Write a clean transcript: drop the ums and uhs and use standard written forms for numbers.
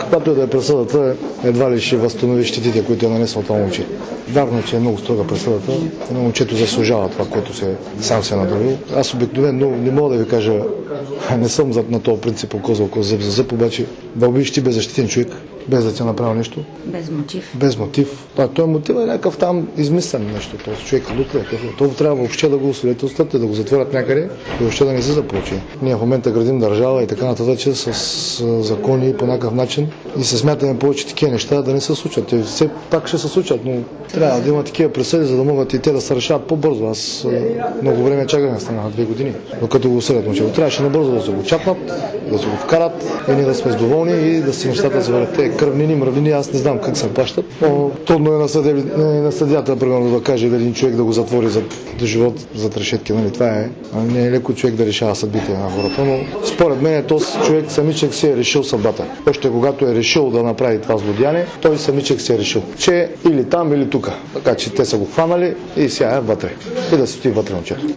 Когато да е присъдата, едва ли ще възстанови щетите, които е нанесло това момче. Вярно, че е много строга присъдата, но момчето заслужава това, което сам се е надавил. Аз обикновено не мога да ви кажа, не съм на този принцип око зъб за зъб, обаче да убиеш ти беззащитен човек, без да ти е направил нещо. Без мотив. Без мотив. Той мотив е някакъв там измислен нещо. Този човек това трябва въобще да го освидетелстват и да го затворят някъде и въобще да не се заполучи. Ние в момента градим държава и така нататък с закони по някакъв начин и се смятаме повече такива неща да не се случат. Те все пак ще се случат, но трябва да има такива присъди, за да могат и те да се решават по-бързо. Аз много време чаках, станаха 2 години, докато го осъдят момчето. Трябваше набързо да се го чакнат, да се го вкарат и ние да сме доволни и да си нещата завърят. Те кръвнини, мравнини, аз не знам как се плащат, но трудно е на съдията, примерно, да каже един човек да го затвори до живот зад решетки. Нали? Това не е леко човек да решава съдбите на хората, но според мен този човек самичък си е решил съдбата. Още когато е решил да направи това злодеяние, той самичък си е решил, че или там, или тук. Така че те са го хванали и сега е вътре. И да стои вътре момчето.